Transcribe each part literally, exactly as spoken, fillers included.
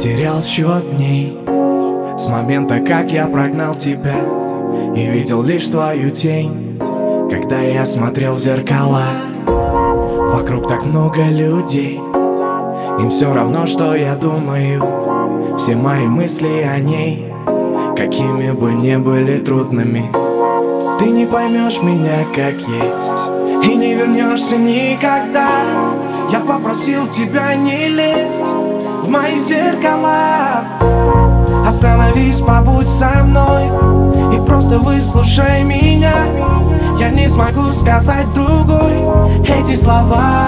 Потерял счет дней с момента, как я прогнал тебя, и видел лишь твою тень, когда я смотрел в зеркала. Вокруг так много людей, им все равно, что я думаю. Все мои мысли о ней, какими бы ни были трудными. Ты не поймешь меня как есть и не вернешься никогда. Я попросил тебя не лезть в мои зеркала. Остановись, побудь со мной и просто выслушай меня. Я не смогу сказать другой эти слова.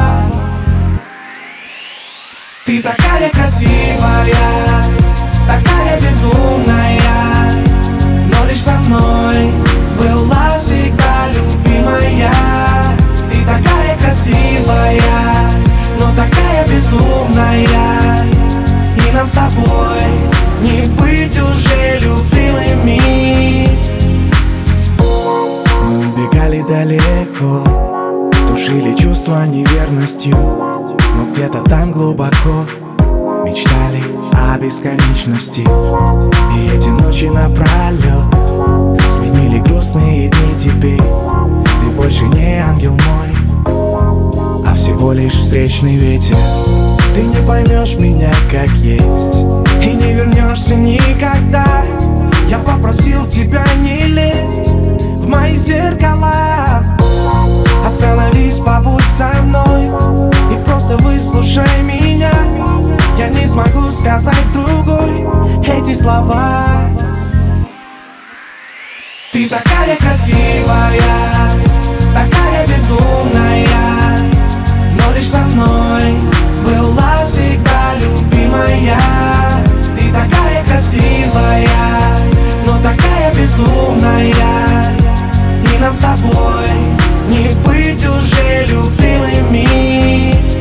Ты такая красивая, такая безумная, но лишь со мной была всегда любимая. Ты такая красивая, но такая безумная, и нам с тобой не быть уже любимыми. Мы убегали далеко, тушили чувства неверностью, но где-то там глубоко мечтали о бесконечности. И эти ночи напролет сменили грустные дни. Теперь ты больше не ангел мой, а всего лишь встречный ветер. Ты не поймешь меня как есть и не вернешься никогда. Я попросил тебя не лезть в мои зеркала. Остановись, побудь со мной и просто выслушай меня. Я не смогу сказать другой эти слова. Ты такая красивая, такая безумная, но лишь со мной была всегда любимая. Ты такая красивая, но такая безумная, и нам с тобой не быть уже любимыми.